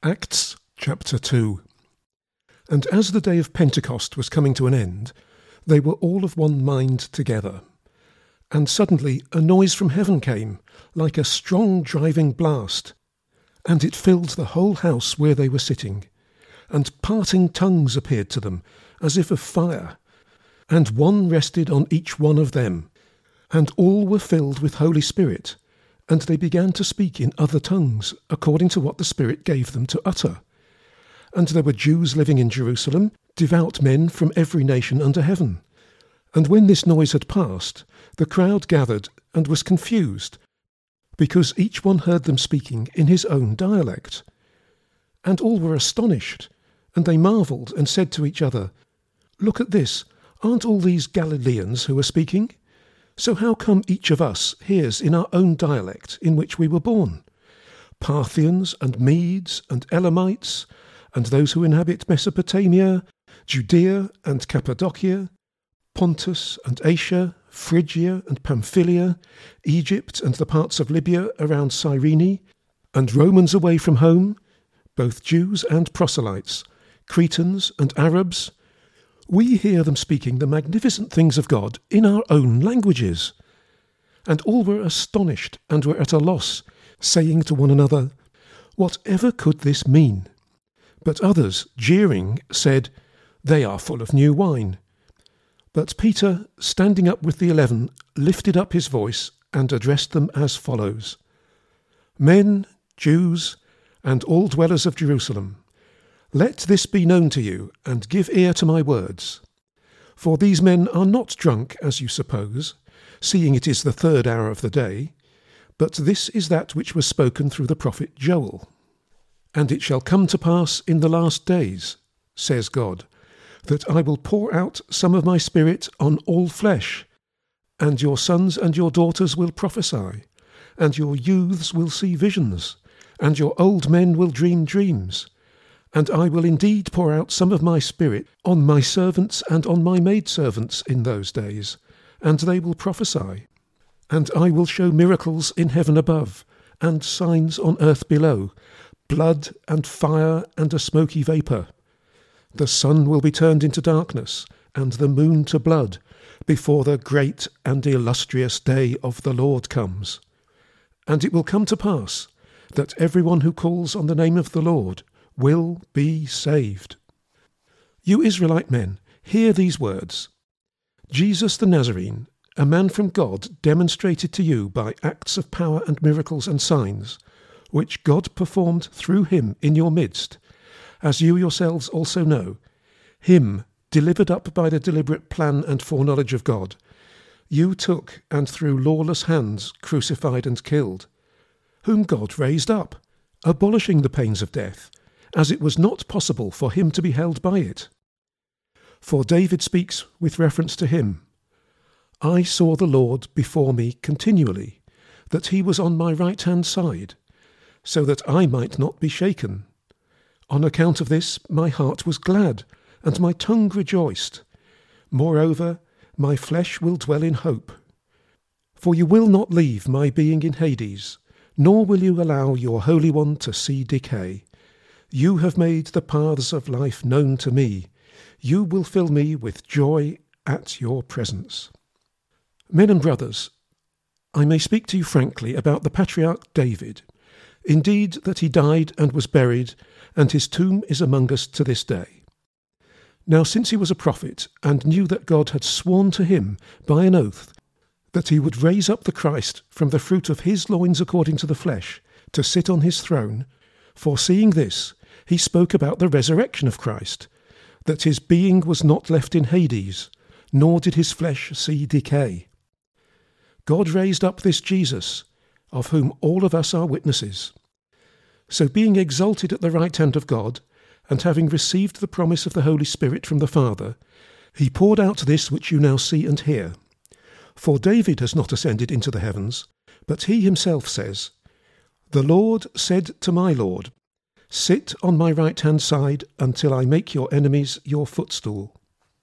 Acts chapter 2. And as the day of Pentecost was coming to an end, they were all of one mind together. And suddenly a noise from heaven came, like a strong driving blast, and it filled the whole house where they were sitting. And parting tongues appeared to them, as if of fire, and one rested on each one of them. And all were filled with Holy Spirit, and they began to speak in other tongues, according to what the Spirit gave them to utter. And there were Jews living in Jerusalem, devout men from every nation under heaven. And when this noise had passed, the crowd gathered and was confused, because each one heard them speaking in his own dialect. And all were astonished, and they marvelled and said to each other, "Look at this, aren't all these Galileans who are speaking? So how come each of us hears in our own dialect in which we were born? Parthians and Medes and Elamites, and those who inhabit Mesopotamia, Judea and Cappadocia, Pontus and Asia, Phrygia and Pamphylia, Egypt and the parts of Libya around Cyrene, and Romans away from home, both Jews and proselytes, Cretans and Arabs, we hear them speaking the magnificent things of God in our own languages." And all were astonished and were at a loss, saying to one another, "Whatever could this mean?" But others, jeering, said, "They are full of new wine." But Peter, standing up with the 11, lifted up his voice and addressed them as follows: "Men, Jews, and all dwellers of Jerusalem, let this be known to you, and give ear to my words. For these men are not drunk, as you suppose, seeing it is the 3rd hour of the day, but this is that which was spoken through the prophet Joel. And it shall come to pass in the last days, says God, that I will pour out some of my Spirit on all flesh, and your sons and your daughters will prophesy, and your youths will see visions, and your old men will dream dreams. And I will indeed pour out some of my Spirit on my servants and on my maidservants in those days, and they will prophesy. And I will show miracles in heaven above, and signs on earth below, blood and fire and a smoky vapour. The sun will be turned into darkness, and the moon to blood, before the great and illustrious day of the Lord comes. And it will come to pass that everyone who calls on the name of the Lord will be saved. You Israelite men, hear these words. Jesus the Nazarene, a man from God, demonstrated to you by acts of power and miracles and signs, which God performed through him in your midst, as you yourselves also know, him, delivered up by the deliberate plan and foreknowledge of God, you took and through lawless hands crucified and killed, whom God raised up, abolishing the pains of death, as it was not possible for him to be held by it. For David speaks with reference to him, "I saw the Lord before me continually, that he was on my right-hand side, so that I might not be shaken. On account of this my heart was glad, and my tongue rejoiced. Moreover, my flesh will dwell in hope. For you will not leave my being in Hades, nor will you allow your Holy One to see decay. You have made the paths of life known to me. You will fill me with joy at your presence." Men and brothers, I may speak to you frankly about the patriarch David. Indeed, that he died and was buried, and his tomb is among us to this day. Now since he was a prophet, and knew that God had sworn to him by an oath that he would raise up the Christ from the fruit of his loins according to the flesh, to sit on his throne, foreseeing this, he spoke about the resurrection of Christ, that his being was not left in Hades, nor did his flesh see decay. God raised up this Jesus, of whom all of us are witnesses. So being exalted at the right hand of God, and having received the promise of the Holy Spirit from the Father, he poured out this which you now see and hear. For David has not ascended into the heavens, but he himself says, "The Lord said to my Lord, sit on my right-hand side until I make your enemies your footstool."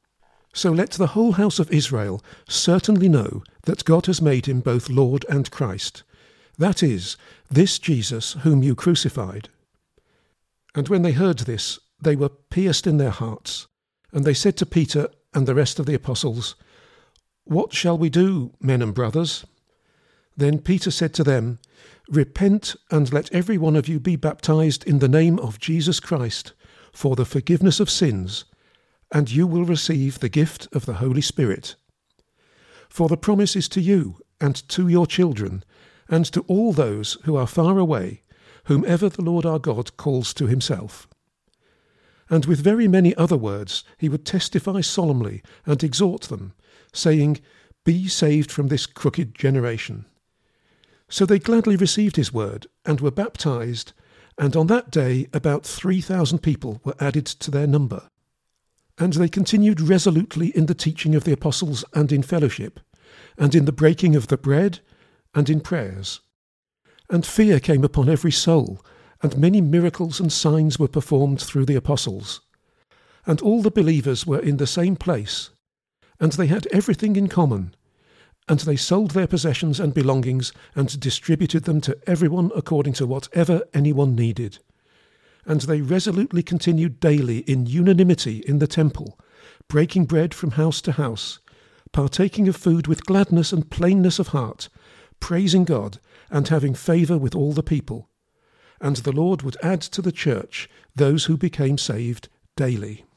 So let the whole house of Israel certainly know that God has made him both Lord and Christ, that is, this Jesus whom you crucified. And when they heard this, they were pierced in their hearts, and they said to Peter and the rest of the apostles, "What shall we do, men and brothers?" Then Peter said to them, "Repent, and let every one of you be baptized in the name of Jesus Christ for the forgiveness of sins, and you will receive the gift of the Holy Spirit. For the promise is to you and to your children, and to all those who are far away, whomever the Lord our God calls to himself." And with very many other words he would testify solemnly and exhort them, saying, "Be saved from this crooked generation." So they gladly received his word and were baptized, and on that day about 3,000 people were added to their number. And they continued resolutely in the teaching of the apostles and in fellowship, and in the breaking of the bread, and in prayers. And fear came upon every soul, and many miracles and signs were performed through the apostles. And all the believers were in the same place, and they had everything in common, and they sold their possessions and belongings, and distributed them to everyone according to whatever anyone needed. And they resolutely continued daily in unanimity in the temple, breaking bread from house to house, partaking of food with gladness and plainness of heart, praising God, and having favour with all the people. And the Lord would add to the church those who became saved daily.